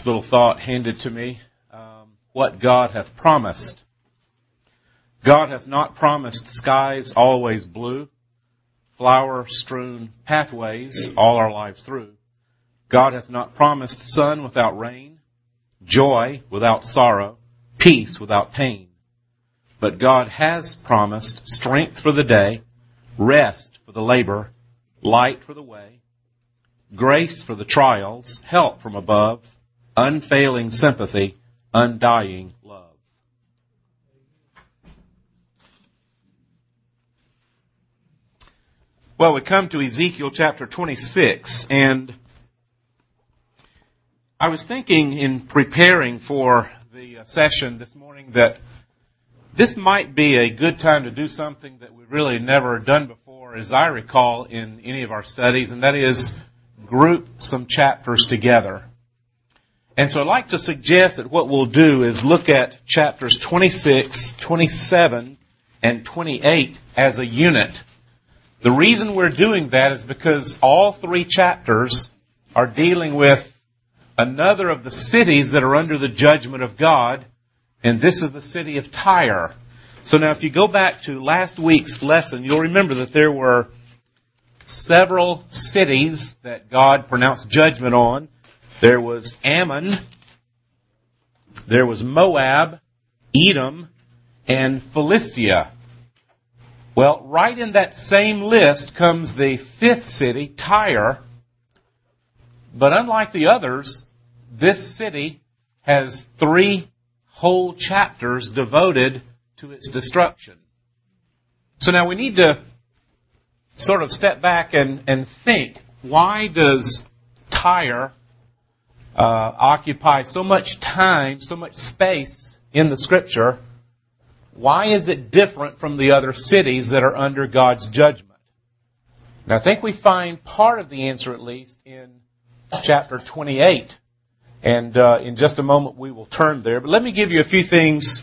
little thought handed to me. What God hath promised. God hath not promised skies always blue, flower-strewn pathways all our lives through. God hath not promised sun without rain, joy without sorrow, peace without pain. But God has promised strength for the day, rest for the labor, light for the way, grace for the trials, help from above, unfailing sympathy, undying love. Well, we come to Ezekiel chapter 26, and I was thinking in preparing for the session this morning that this might be a good time to do something that we've really never done before, as I recall, in any of our studies, and that is group some chapters together. And so I'd like to suggest that what we'll do is look at chapters 26, 27, and 28 as a unit. The reason we're doing that is because all three chapters are dealing with another of the cities that are under the judgment of God, and this is the city of Tyre. So now if you go back to last week's lesson, you'll remember that there were several cities that God pronounced judgment on. There was Ammon, there was Moab, Edom, and Philistia. Well, right in that same list comes the fifth city, Tyre. But unlike the others, this city has 3 whole chapters devoted to its destruction. So now we need to sort of step back and think, why does Tyre occupy so much time, so much space in the Scripture? Why is it different from the other cities that are under God's judgment? Now I think we find part of the answer, at least, in chapter 28. And in just a moment we will turn there. But let me give you a few things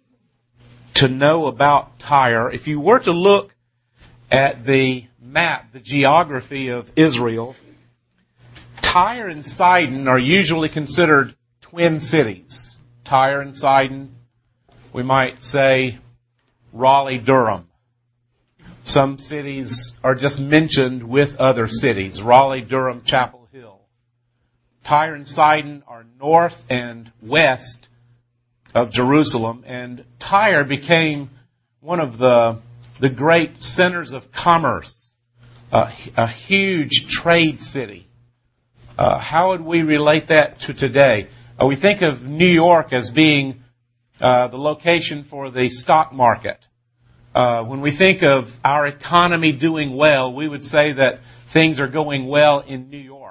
to know about Tyre. If you were to look at the map, the geography of Israel, Tyre and Sidon are usually considered twin cities. Tyre and Sidon, we might say Raleigh-Durham. Some cities are just mentioned with other cities. Raleigh-Durham, Chapel Hill. Tyre and Sidon are north and west of Jerusalem, and Tyre became one of the great centers of commerce, a huge trade city. How would we relate that to today? We think of New York as being the location for the stock market. When we think of our economy doing well, we would say that things are going well in New York.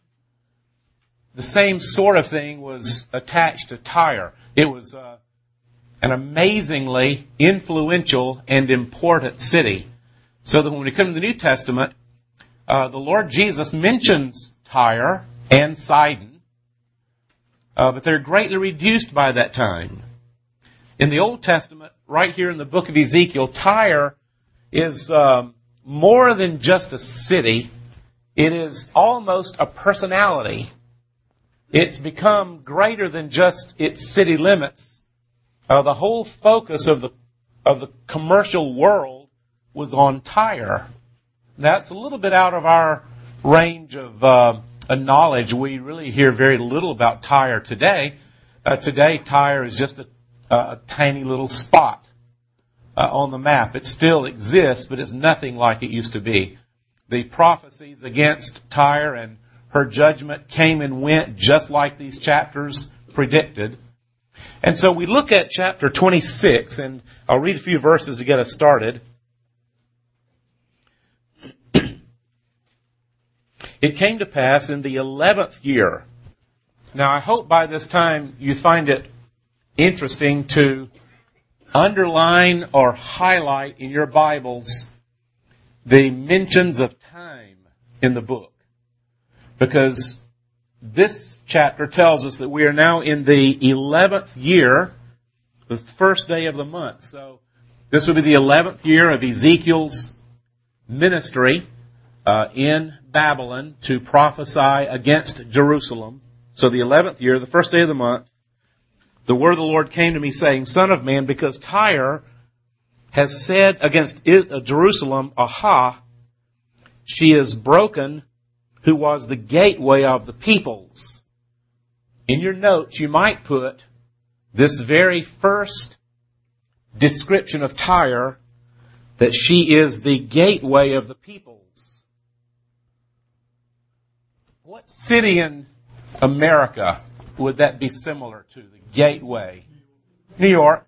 The same sort of thing was attached to Tyre. It was an amazingly influential and important city. So that when we come to the New Testament, the Lord Jesus mentions Tyre and Sidon, but they're greatly reduced by that time. In the Old Testament, right here in the book of Ezekiel, Tyre is more than just a city. It is almost a personality. It's become greater than just its city limits. The whole focus of the commercial world was on Tyre. That's a little bit out of our range of knowledge. We really hear very little about Tyre today. Today, Tyre is just a tiny little spot on the map. It still exists, but it's nothing like it used to be. The prophecies against Tyre and her judgment came and went just like these chapters predicted. And so we look at chapter 26, and I'll read a few verses to get us started. It came to pass in the 11th year. Now I hope by this time you find it interesting to underline or highlight in your Bibles the mentions of time in the book. Because this chapter tells us that we are now in the 11th year, the first day of the month. So this will be the 11th year of Ezekiel's ministry in Babylon to prophesy against Jerusalem. So the 11th year, the first day of the month, the word of the Lord came to me, saying, Son of man, because Tyre has said against Jerusalem, Aha, she is broken, who was the gateway of the peoples. In your notes, you might put this very first description of Tyre, that she is the gateway of the peoples. What city in America would that be similar to? The gateway. New York.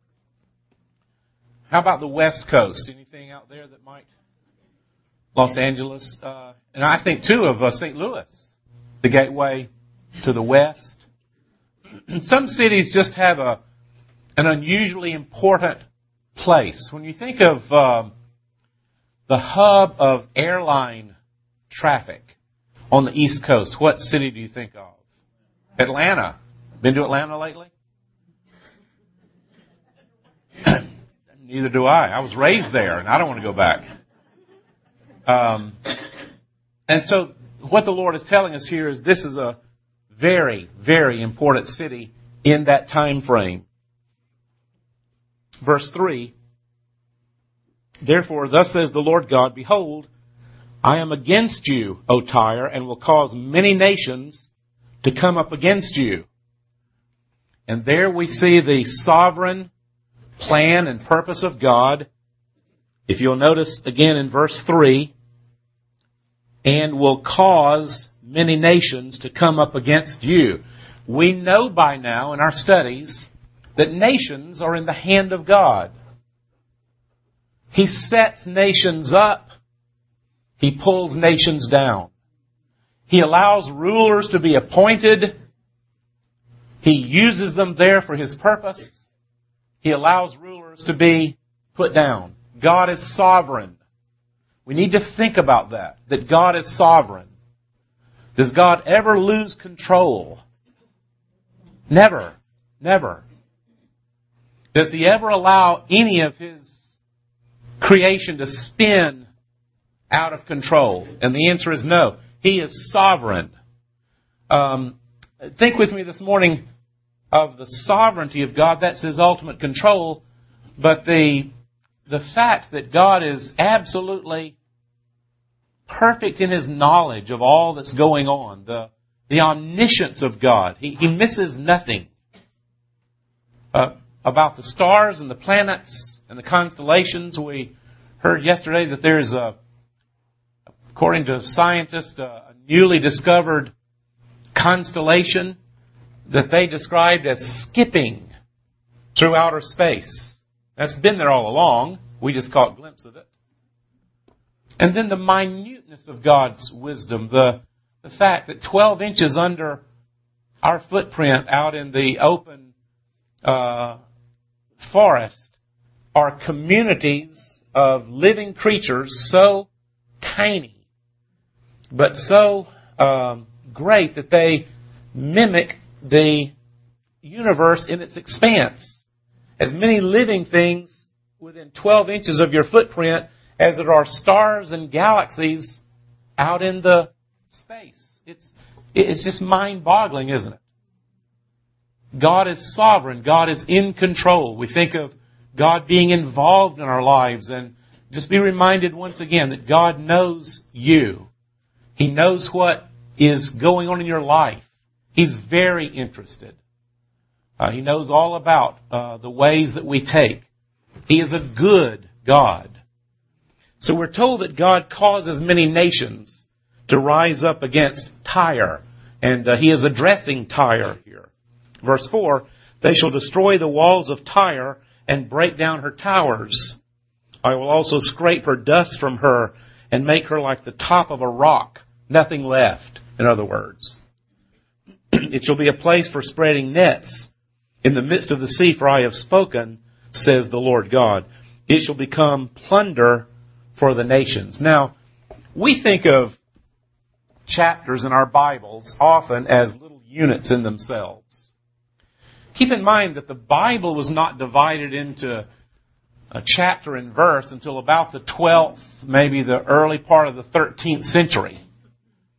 How about the West Coast? Anything out there that might? Los Angeles. And I think, too, of St. Louis. The gateway to the West. And some cities just have an unusually important place. When you think of the hub of airline traffic on the East Coast, what city do you think of? Atlanta. Been to Atlanta lately? Neither do I. I was raised there, and I don't want to go back. And so what the Lord is telling us here is this is a very, very important city in that time frame. Verse 3, Therefore, thus says the Lord God, Behold, I am against you, O Tyre, and will cause many nations to come up against you. And there we see the sovereign plan and purpose of God. If you'll notice again in verse 3, and will cause many nations to come up against you. We know by now in our studies that nations are in the hand of God. He sets nations up. He pulls nations down. He allows rulers to be appointed. He uses them there for His purpose. He allows rulers to be put down. God is sovereign. We need to think about that God is sovereign. Does God ever lose control? Never. Never. Does He ever allow any of His creation to spin out of control? And the answer is no. He is sovereign. Think with me this morning of the sovereignty of God. That's His ultimate control. But the fact that God is absolutely perfect in His knowledge of all that's going on. The omniscience of God. He misses nothing. About the stars and the planets and the constellations, we heard yesterday that there's according to scientists, a newly discovered constellation that they described as skipping through outer space. That's been there all along. We just caught a glimpse of it. And then the minuteness of God's wisdom, the fact that 12 inches under our footprint out in the open forest are communities of living creatures so tiny, but so great that they mimic the universe in its expanse. As many living things within 12 inches of your footprint as there are stars and galaxies out in the space. It's just mind-boggling, isn't it? God is sovereign. God is in control. We think of God being involved in our lives, and just be reminded once again that God knows you. He knows what is going on in your life. He's very interested. He knows all about the ways that we take. He is a good God. So we're told that God causes many nations to rise up against Tyre. And He is addressing Tyre here. Verse 4, They shall destroy the walls of Tyre and break down her towers. I will also scrape her dust from her and make her like the top of a rock. Nothing left, in other words. It shall be a place for spreading nets in the midst of the sea, for I have spoken, says the Lord God. It shall become plunder for the nations. Now, we think of chapters in our Bibles often as little units in themselves. Keep in mind that the Bible was not divided into a chapter and verse until about the 12th, maybe the early part of the 13th century.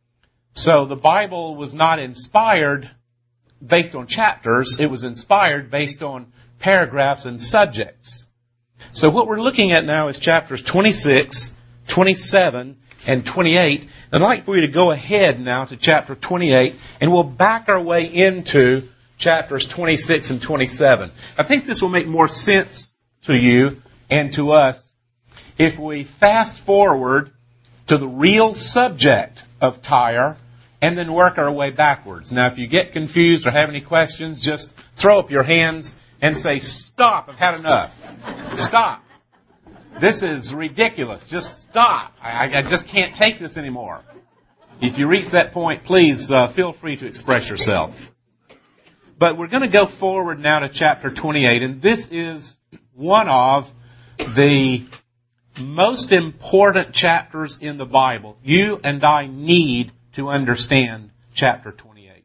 So the Bible was not inspired based on chapters. It was inspired based on paragraphs and subjects. So what we're looking at now is chapters 26, 27, and 28. I'd like for you to go ahead now to chapter 28, and we'll back our way into chapters 26 and 27. I think this will make more sense to you and to us if we fast forward to the real subject of Tyre and then work our way backwards. Now, if you get confused or have any questions, just throw up your hands and say, "Stop, I've had enough. Stop. This is ridiculous. Just stop. I just can't take this anymore." If you reach that point, please feel free to express yourself. But we're going to go forward now to chapter 28, and this is one of the most important chapters in the Bible. You and I need to understand chapter 28.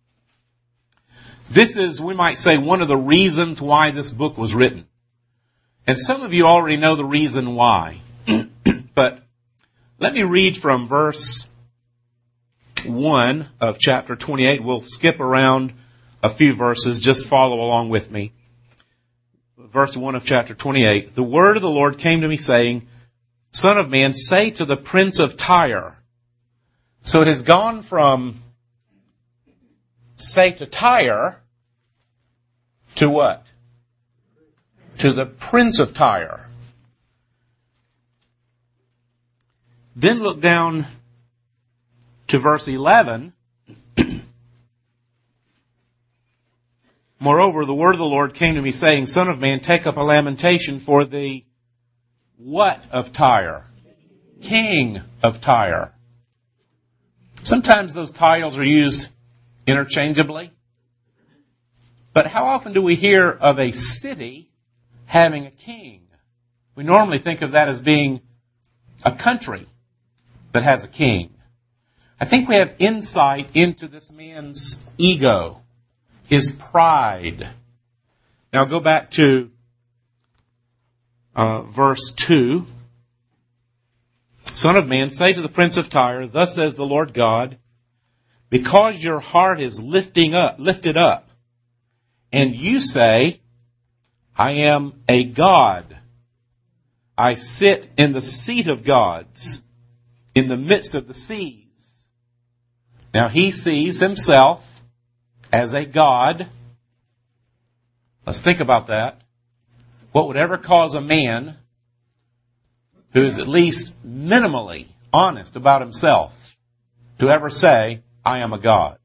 This is, we might say, one of the reasons why this book was written. And some of you already know the reason why. But let me read from verse 1 of chapter 28. We'll skip around a few verses. Just follow along with me. Verse 1 of chapter 28. "The word of the Lord came to me, saying, Son of man, say to the prince of Tyre." So it has gone from say to Tyre to what? To the prince of Tyre. Then look down to verse 11. "Moreover, the word of the Lord came to me, saying, Son of man, take up a lamentation for the what of Tyre? King of Tyre." Sometimes those titles are used interchangeably. But how often do we hear of a city having a king? We normally think of that as being a country that has a king. I think we have insight into this man's ego, his pride. Now go back to verse 2. "Son of man, say to the prince of Tyre, Thus says the Lord God, because your heart is lifted up, and you say, I am a god. I sit in the seat of gods, in the midst of the seas." Now he sees himself as a god. Let's think about that. What would ever cause a man who is at least minimally honest about himself to ever say, I am a god?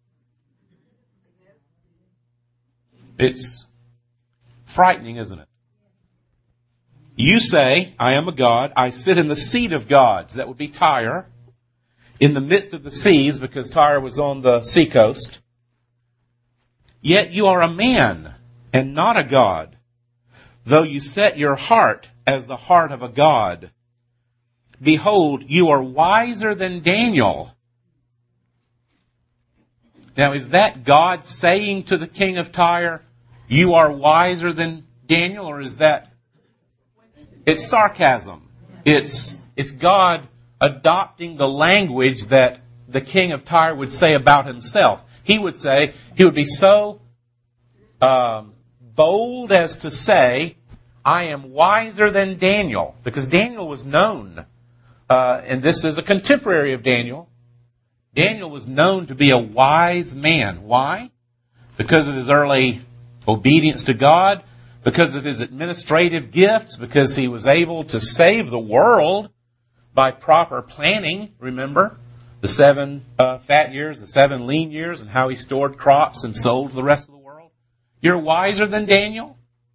It's frightening, isn't it? You say, I am a god. I sit in the seat of gods. That would be Tyre. In the midst of the seas, because Tyre was on the seacoast. Yet you are a man and not a god, though you set your heart as the heart of a god. Behold, you are wiser than Daniel. Now, is that God saying to the king of Tyre, you are wiser than Daniel, or is that... It's sarcasm. It's God adopting the language that the king of Tyre would say about himself. He would be so bold as to say, I am wiser than Daniel. Because Daniel was known, and this is a contemporary of Daniel. Daniel was known to be a wise man. Why? Because of his early obedience to God, because of his administrative gifts, because he was able to save the world by proper planning. Remember, the 7 fat years, the 7 lean years, and how he stored crops and sold to the rest of the world. You're wiser than Daniel?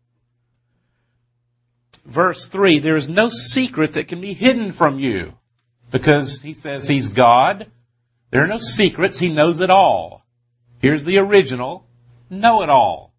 Verse 3, there is no secret that can be hidden from you. Because he says he's God. There are no secrets. He knows it all. Here's the original know-it-all.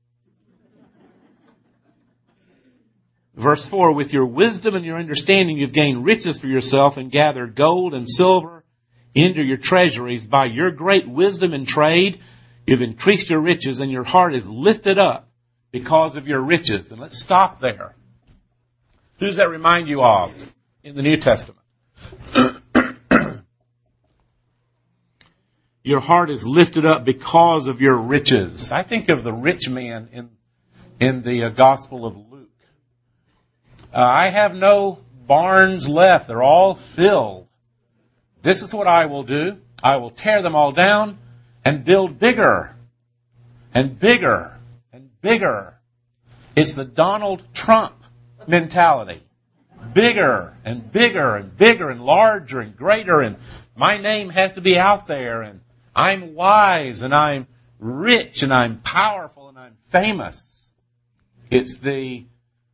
Verse 4, with your wisdom and your understanding you've gained riches for yourself and gathered gold and silver into your treasuries. By your great wisdom and trade you've increased your riches, and your heart is lifted up because of your riches. And let's stop there. Who does that remind you of in the New Testament? Your heart is lifted up because of your riches. I think of the rich man in the Gospel of Luke. I have no barns left. They're all filled. This is what I will do. I will tear them all down and build bigger and bigger and bigger. It's the Donald Trump mentality. Bigger and bigger and bigger and larger and greater, and my name has to be out there, and I'm wise and I'm rich and I'm powerful and I'm famous. It's the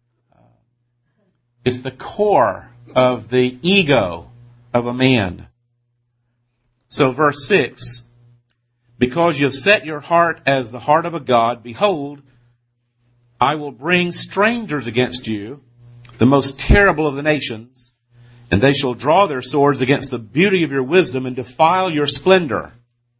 core of the ego of a man. So verse 6, because you have set your heart as the heart of a god, behold, I will bring strangers against you, the most terrible of the nations, and they shall draw their swords against the beauty of your wisdom and defile your splendor.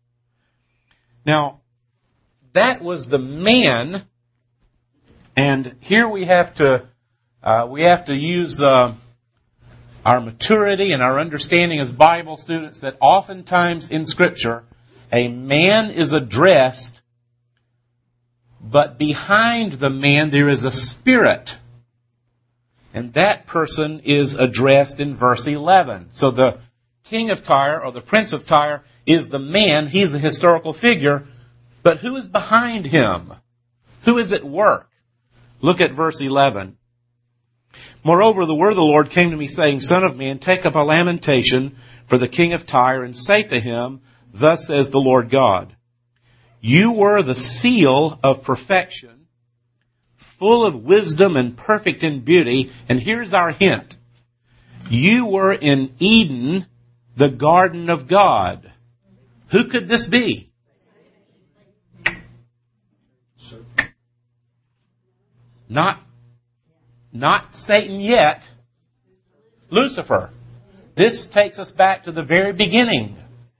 Now, that was the man, and here we have to use our maturity and our understanding as Bible students that oftentimes in Scripture, a man is addressed, but behind the man there is a spirit. And that person is addressed in verse 11. So the king of Tyre, or the prince of Tyre, is the man. He's the historical figure. But who is behind him? Who is at work? Look at verse 11. Moreover, the word of the Lord came to me, saying, Son of man, take up a lamentation for the king of Tyre, and say to him, Thus says the Lord God, You were the seal of perfection, full of wisdom and perfect in beauty. And here's our hint. You were in Eden, the garden of God. Who could this be? Not Satan yet. Lucifer. This takes us back to the very beginning.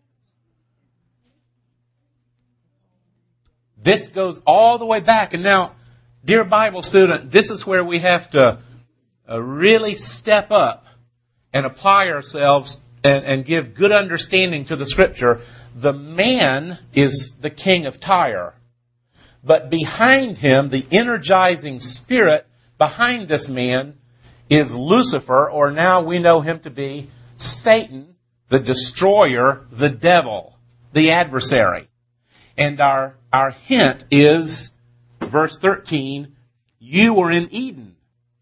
This goes all the way back. And now, dear Bible student, this is where we have to really step up and apply ourselves and give good understanding to the Scripture. The man is the king of Tyre. But behind him, the energizing spirit behind this man is Lucifer, or now we know him to be Satan, the destroyer, the devil, the adversary. And our hint is verse 13, you were in Eden.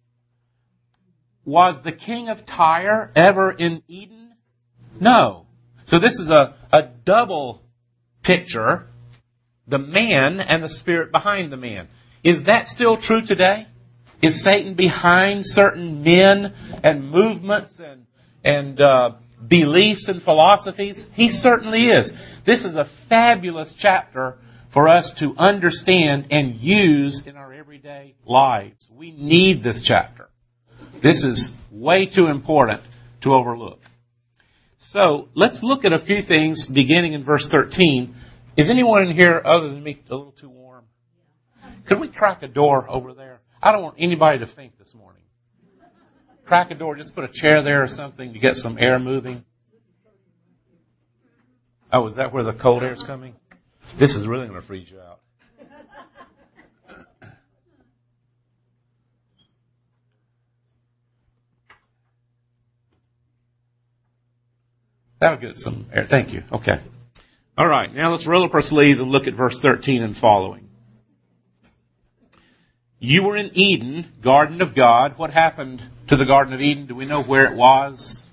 Was the king of Tyre ever in Eden? No. So this is a double picture, the man and the spirit behind the man. Is that still true today? Is Satan behind certain men and movements and beliefs and philosophies? He certainly is. This is a fabulous chapter for us to understand and use in our everyday lives. We need this chapter. This is way too important to overlook. So, let's look at a few things beginning in verse 13. Is anyone in here other than me a little too warm? Could we crack a door over there? I don't want anybody to think this morning. Crack a door, just put a chair there or something to get some air moving. Oh, is that where the cold air is coming? This is really going to freeze you out. That'll get some air. Thank you. Okay. All right. Now let's roll up our sleeves and look at verse 13 and following. You were in Eden, garden of God. What happened to the Garden of Eden? Do we know where it was?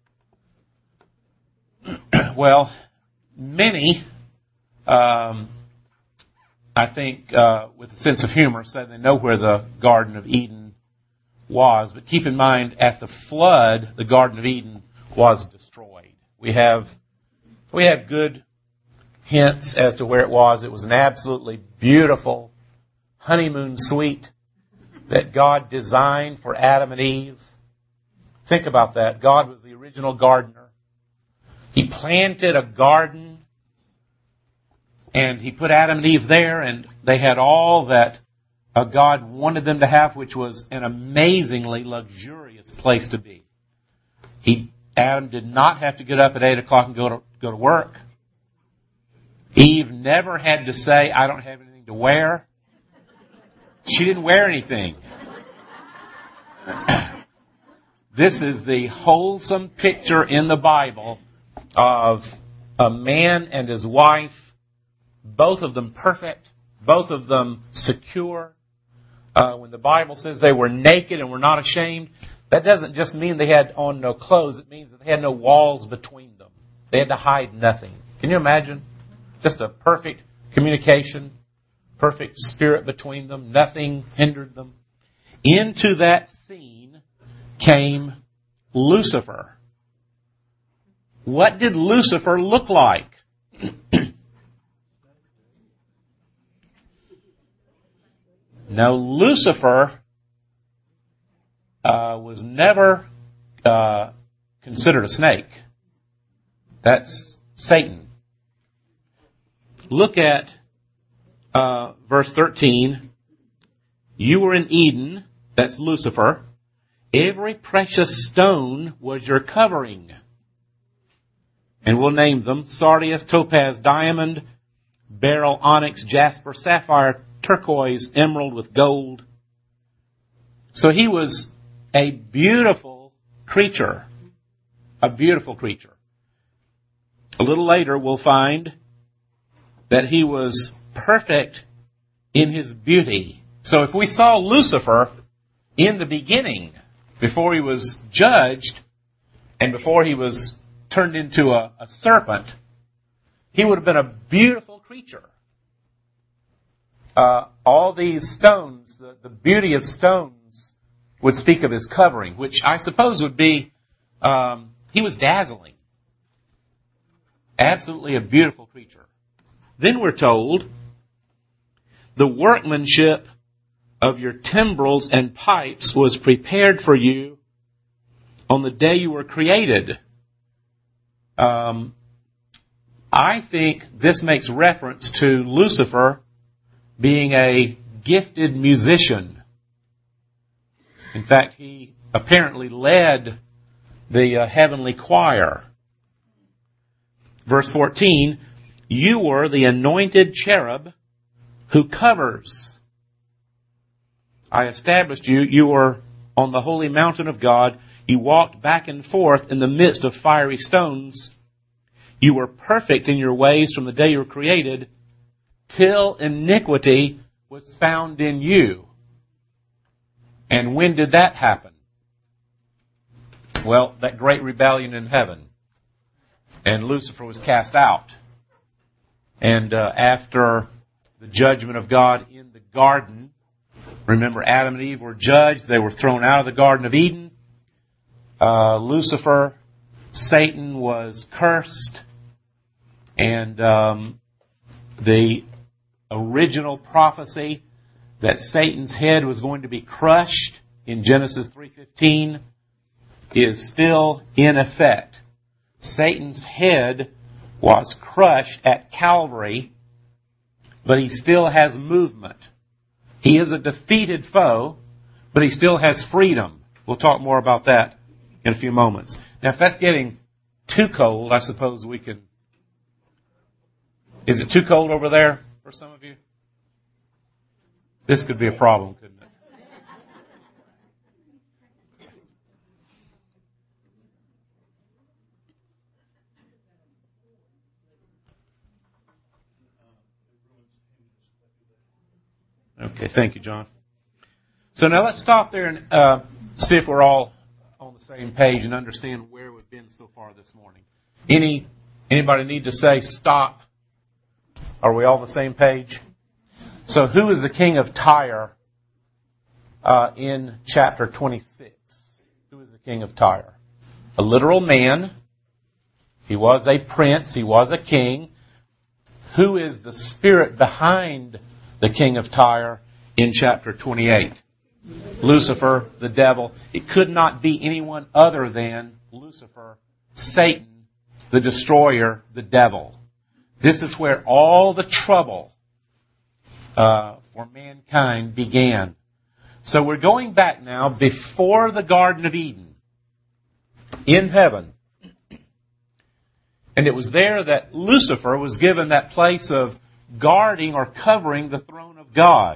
Well, many, I think, with a sense of humor, say they know where the Garden of Eden was. But keep in mind, at the flood, the Garden of Eden was destroyed. We have good hints as to where it was. It was an absolutely beautiful honeymoon suite that God designed for Adam and Eve. Think about that. God was the original gardener. He planted a garden and He put Adam and Eve there, and they had all that God wanted them to have, which was an amazingly luxurious place to be. Adam did not have to get up at 8 o'clock and go to work. Eve never had to say, I don't have anything to wear. She didn't wear anything. This is the wholesome picture in the Bible of a man and his wife, both of them perfect, both of them secure. When the Bible says they were naked and were not ashamed, that doesn't just mean they had on no clothes. It means that they had no walls between them. They had to hide nothing. Can you imagine? Just a perfect communication, perfect spirit between them. Nothing hindered them. Into that scene came Lucifer. What did Lucifer look like? Now, Lucifer was never considered a snake. That's Satan. Look at verse 13. You were in Eden, that's Lucifer. Every precious stone was your covering. And we'll name them: sardius, topaz, diamond, beryl, onyx, jasper, sapphire, turquoise, emerald with gold. So he was a beautiful creature. A beautiful creature. A little later we'll find that he was perfect in his beauty. So if we saw Lucifer in the beginning, before he was judged and before he was turned into a serpent, he would have been a beautiful creature. All these stones, the beauty of stones would speak of his covering, which I suppose would be, he was dazzling. Absolutely a beautiful creature. Then we're told, the workmanship of your timbrels and pipes was prepared for you on the day you were created. I think this makes reference to Lucifer being a gifted musician. In fact, he apparently led the heavenly choir. Verse 14, you were the anointed cherub who covers. I established you. You were on the holy mountain of God. You walked back and forth in the midst of fiery stones. You were perfect in your ways from the day you were created, till iniquity was found in you. And when did that happen? Well, that great rebellion in heaven. And Lucifer was cast out. And after the judgment of God in the garden, remember Adam and Eve were judged. They were thrown out of the Garden of Eden. Lucifer, Satan, was cursed. And the original prophecy that Satan's head was going to be crushed in Genesis 3:15 is still in effect. Satan's head was crushed at Calvary, but he still has movement. He is a defeated foe, but he still has freedom. We'll talk more about that in a few moments. Now, if that's getting too cold, I suppose we can... Is it too cold over there for some of you? This could be a problem, couldn't it? Okay, thank you, John. So now let's stop there and see if we're all on the same page and understand where we've been so far this morning. Anybody need to say stop? Are we all on the same page? So who is the king of Tyre in chapter 26? Who is the king of Tyre? A literal man. He was a prince. He was a king. Who is the spirit behind the king of Tyre in chapter 28? Lucifer, the devil. It could not be anyone other than Lucifer, Satan, the destroyer, the devil. This is where all the trouble for mankind began. So we're going back now before the Garden of Eden in heaven. And it was there that Lucifer was given that place of guarding or covering the throne of God.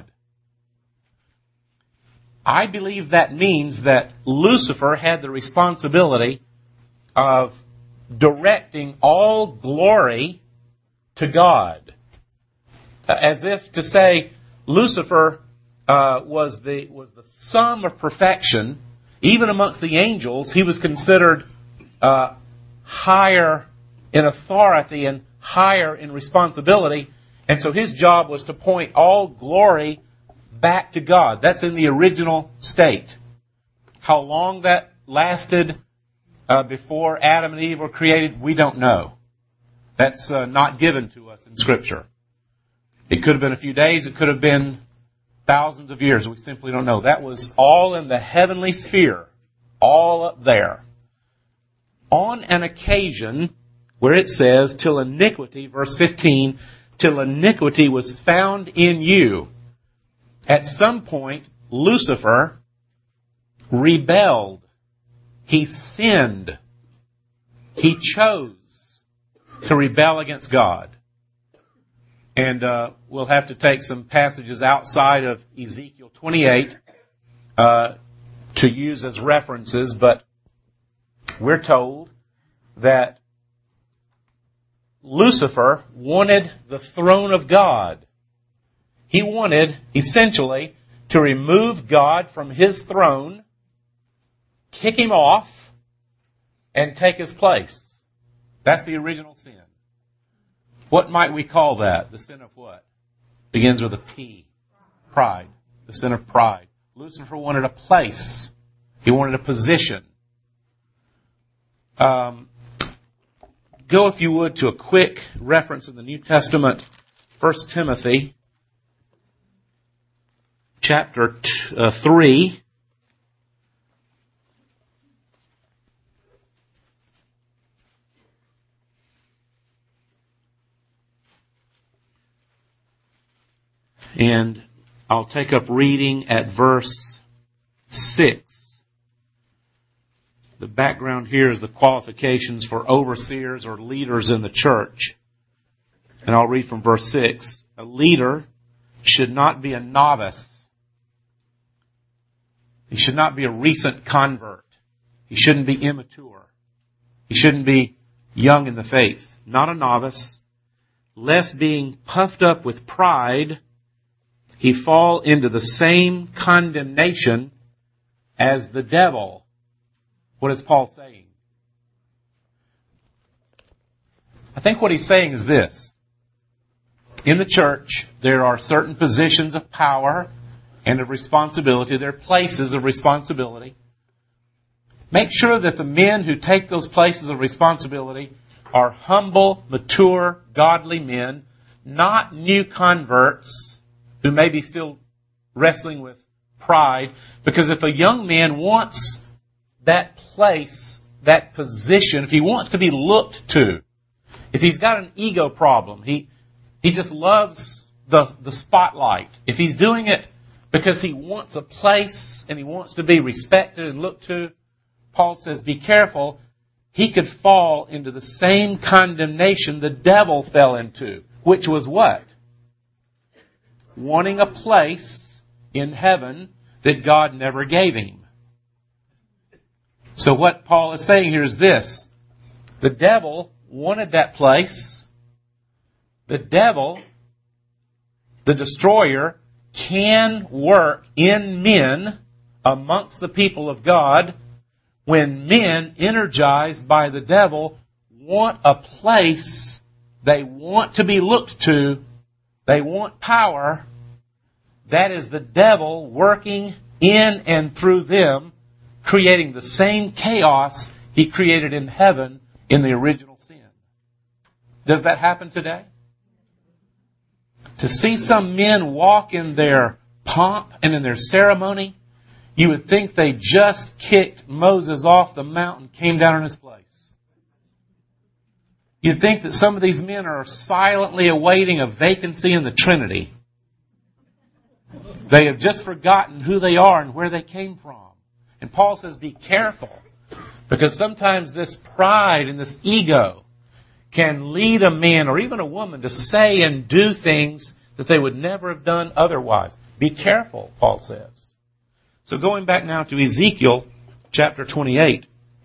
I believe that means that Lucifer had the responsibility of directing all glory to God. As if to say, Lucifer was the sum of perfection. Even amongst the angels, he was considered higher in authority and higher in responsibility. And so his job was to point all glory back to God. That's in the original state. How long that lasted before Adam and Eve were created, we don't know. That's not given to us in Scripture. It could have been a few days. It could have been thousands of years. We simply don't know. That was all in the heavenly sphere, all up there. On an occasion where it says, till iniquity, verse 15, till iniquity was found in you. At some point, Lucifer rebelled. He sinned. He chose to rebel against God. And we'll have to take some passages outside of Ezekiel 28 to use as references, but we're told that Lucifer wanted the throne of God. He wanted, essentially, to remove God from His throne, kick Him off, and take His place. That's the original sin. What might we call that? The sin of what? Begins with a P. Pride. The sin of pride. Lucifer wanted a place. He wanted a position. Go, if you would, to a quick reference in the New Testament, 1 Timothy, chapter 3. And I'll take up reading at verse 6. The background here is the qualifications for overseers or leaders in the church. And I'll read from verse 6. A leader should not be a novice. He should not be a recent convert. He shouldn't be immature. He shouldn't be young in the faith. Not a novice. Lest being puffed up with pride, he fall into the same condemnation as the devil. What is Paul saying? I think what he's saying is this. In the church, there are certain positions of power and of responsibility. There are places of responsibility. Make sure that the men who take those places of responsibility are humble, mature, godly men, not new converts who may be still wrestling with pride. Because if a young man wants that place, that position, if he wants to be looked to, if he's got an ego problem, he just loves the spotlight. If he's doing it because he wants a place and he wants to be respected and looked to, Paul says, be careful. He could fall into the same condemnation the devil fell into, which was what? Wanting a place in heaven that God never gave him. So what Paul is saying here is this. The devil wanted that place. The devil, the destroyer, can work in men amongst the people of God when men, energized by the devil, want a place, they want to be looked to, they want power. That is the devil working in and through them, creating the same chaos he created in heaven in the original sin. Does that happen today? To see some men walk in their pomp and in their ceremony, you would think they just kicked Moses off the mountain, came down in his place. You'd think that some of these men are silently awaiting a vacancy in the Trinity. They have just forgotten who they are and where they came from. And Paul says, be careful. Because sometimes this pride and this ego can lead a man or even a woman to say and do things that they would never have done otherwise. Be careful, Paul says. So going back now to Ezekiel chapter 28,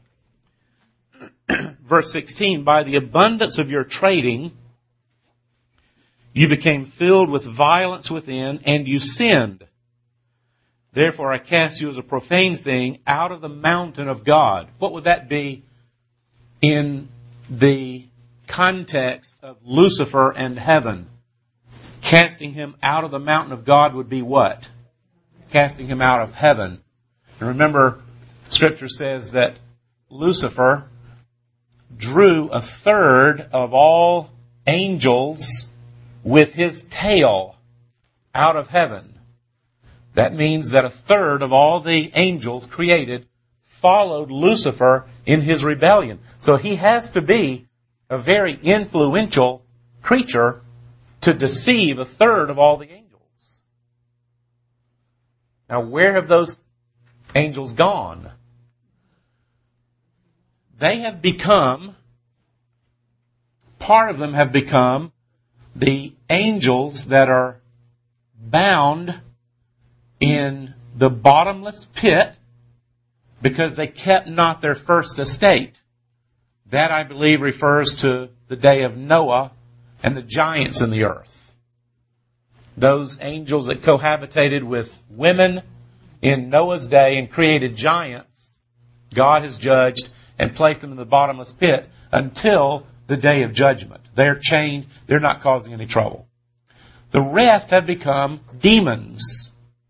verse 16, by the abundance of your trading, you became filled with violence within, and you sinned. Therefore I cast you as a profane thing out of the mountain of God. What would that be in the context of Lucifer and heaven? Casting him out of the mountain of God would be what? Casting him out of heaven. And remember, Scripture says that Lucifer drew a third of all angels with his tail out of heaven. That means that a third of all the angels created followed Lucifer in his rebellion. So he has to be a very influential creature to deceive a third of all the angels. Now, where have those angels gone? They have become, part of them have become the angels that are bound in the bottomless pit because they kept not their first estate. That, I believe, refers to the day of Noah and the giants in the earth. Those angels that cohabitated with women in Noah's day and created giants, God has judged and placed them in the bottomless pit until the day of judgment. They're chained. They're not causing any trouble. The rest have become demons.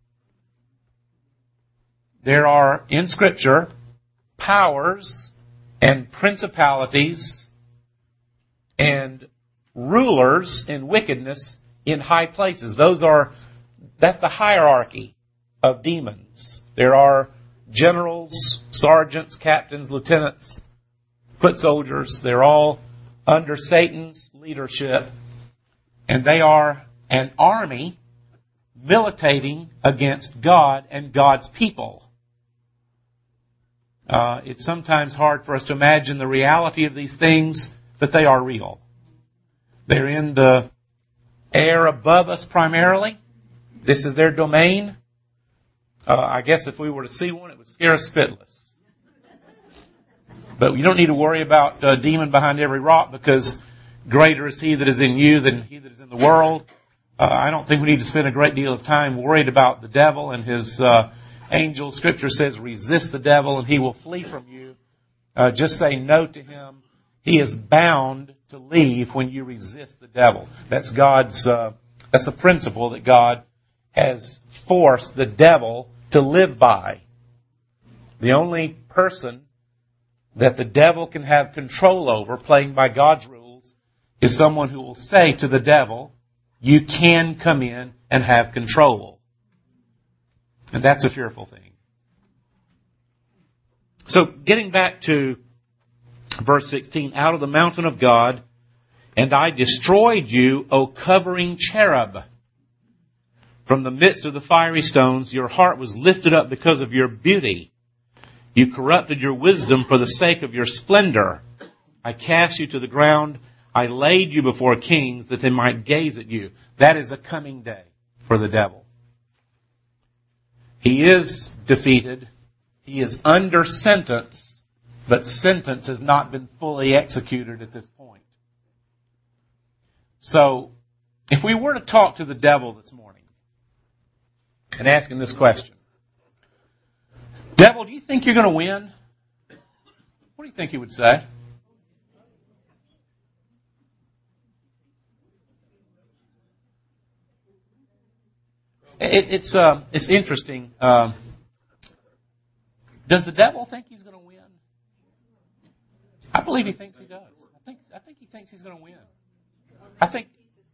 There are, in Scripture, powers and principalities and rulers in wickedness in high places. That's the hierarchy of demons. There are generals, sergeants, captains, lieutenants, foot soldiers. They're all under Satan's leadership. And they are an army militating against God and God's people. It's sometimes hard for us to imagine the reality of these things, but they are real. They're in the air above us primarily. This is their domain. I guess if we were to see one, it would scare us spitless. But you don't need to worry about a demon behind every rock, because greater is he that is in you than he that is in the world. I don't think we need to spend a great deal of time worried about the devil and his angels. Scripture says, resist the devil and he will flee from you. Just say no to him. He is bound to leave when you resist the devil. That's that's a principle that God has forced the devil to live by. The only person that the devil can have control over, playing by God's rules, is someone who will say to the devil, you can come in and have control. And that's a fearful thing. So, getting back to verse 16, out of the mountain of God, and I destroyed you, O covering cherub. From the midst of the fiery stones, your heart was lifted up because of your beauty. You corrupted your wisdom for the sake of your splendor. I cast you to the ground. I laid you before kings that they might gaze at you. That is a coming day for the devil. He is defeated. He is under sentence, but sentence has not been fully executed at this point. So, if we were to talk to the devil this morning and ask him this question, devil, do you think you're going to win? What do you think he would say? It's interesting. Does the devil think he's going to win? I believe he thinks he does. I think he thinks he's going to win. I think.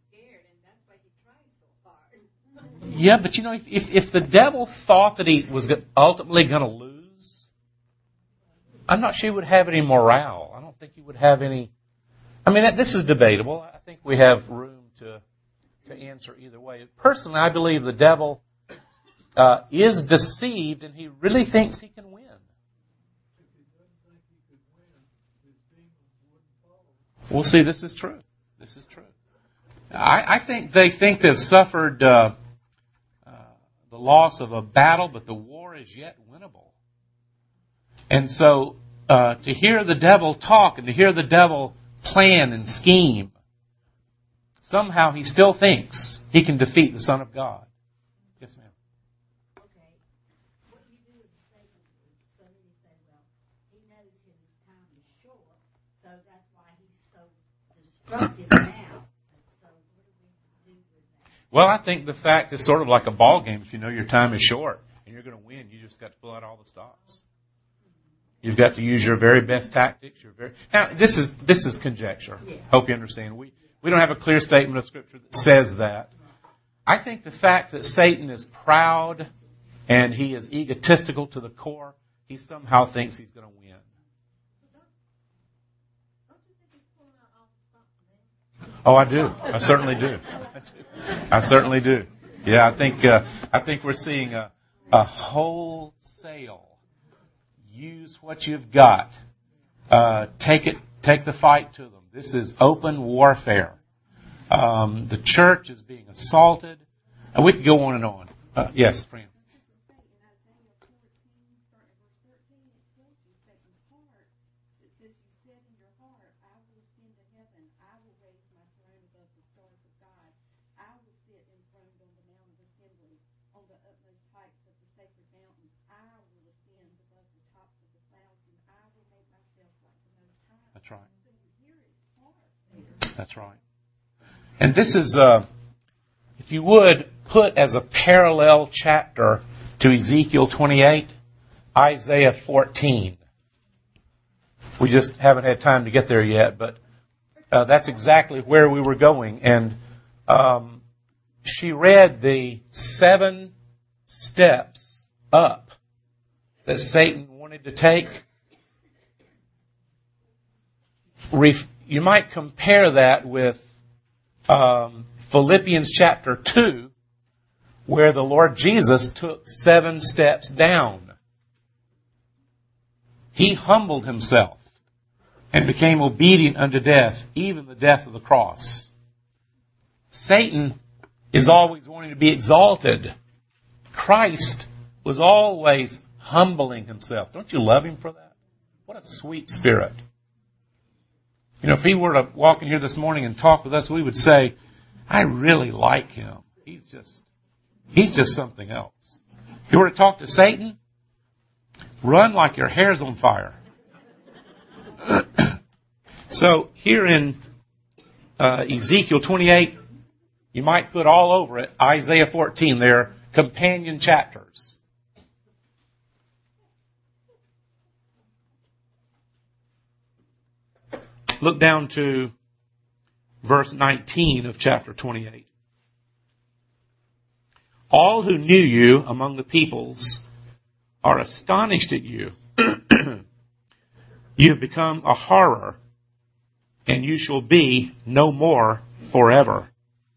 Yeah, but you know, if the devil thought that he was ultimately going to lose, I'm not sure he would have any morale. I don't think he would have any. I mean, this is debatable. I think we have room to answer either way. Personally, I believe the devil is deceived and he really thinks he can win. Well, see, this is true. This is true. I think they've suffered the loss of a battle, but the war is yet winnable. And so to hear the devil talk and to hear the devil plan and scheme, somehow he still thinks he can defeat the Son of God. Yes, ma'am. Okay. What do you do with Satan? So then you say, well, he knows his time is short, so that's why he's so destructive now. So what do we do with that? Well, I think the fact is sort of like a ball game. If you know your time is short and you're going to win, you just got to pull out all the stops. You've got to use your very best tactics. Now, this is conjecture. Yeah. Hope you understand. We don't have a clear statement of Scripture that says that. I think the fact that Satan is proud and he is egotistical to the core, he somehow thinks he's going to win. Oh, I do. I certainly do. I certainly do. Yeah, I think we're seeing a wholesale. Use what you've got. Take the fight to them. This is open warfare. The church is being assaulted. And we could go on and on. Yes, Fran. That's right. That's right. And this is, if you would, put as a parallel chapter to Ezekiel 28, Isaiah 14. We just haven't had time to get there yet, but that's exactly where we were going. And she read the 7 steps up that Satan wanted to take. You might compare that with Philippians chapter 2, where the Lord Jesus took 7 steps down. He humbled himself and became obedient unto death, even the death of the cross. Satan is always wanting to be exalted. Christ was always humbling himself. Don't you love him for that? What a sweet spirit. You know, if he were to walk in here this morning and talk with us, we would say, I really like him. He's just something else. If you were to talk to Satan, run like your hair's on fire. So here in Ezekiel 28, you might put all over it Isaiah 14. They're companion chapters. Look down to verse 19 of chapter 28. All who knew you among the peoples are astonished at you. You have become a horror, and you shall be no more forever.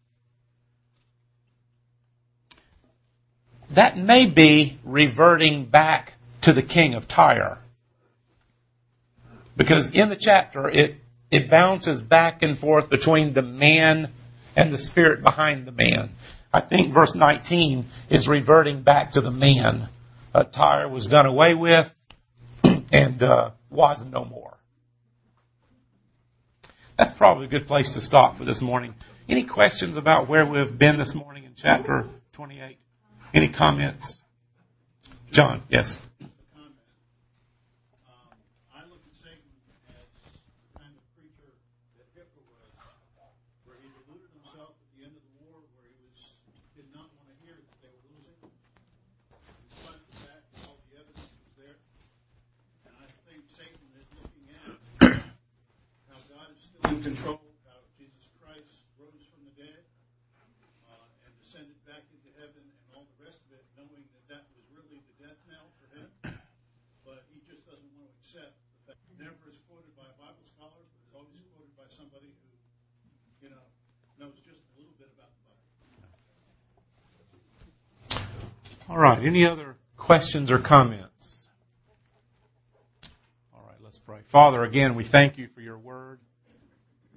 That may be reverting back to the king of Tyre. Because in the chapter, it bounces back and forth between the man and the spirit behind the man. I think verse 19 is reverting back to the man. Tyre was done away with and was no more. That's probably a good place to stop for this morning. Any questions about where we've been this morning in chapter 28? Any comments? John, yes. Control how Jesus Christ rose from the dead and descended back into heaven and all the rest of it, knowing that was really the death knell for him. But he just doesn't want to accept the fact. Never is quoted by a Bible scholar, but is always quoted by somebody who, knows just a little bit about the Bible. All right. Any other questions or comments? All right. Let's pray. Father, again, we thank you for your word.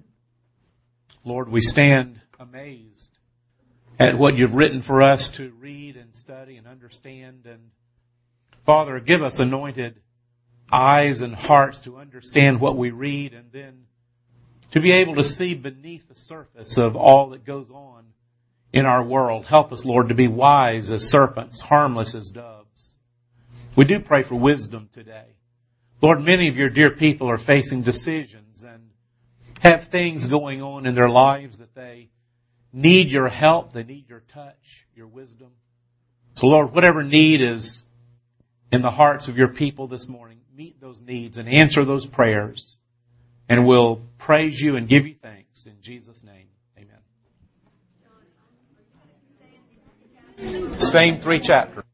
Lord, we stand amazed at what you've written for us to read and study and understand. And Father, give us anointed eyes and hearts to understand what we read, and then to be able to see beneath the surface of all that goes on in our world. Help us, Lord, to be wise as serpents, harmless as doves. We do pray for wisdom today. Lord, many of your dear people are facing decisions and have things going on in their lives that they need your help, they need your touch, your wisdom. So Lord, whatever need is in the hearts of your people this morning, meet those needs and answer those prayers. And we'll praise you and give you thanks in Jesus' name. Amen. Same 3 chapters.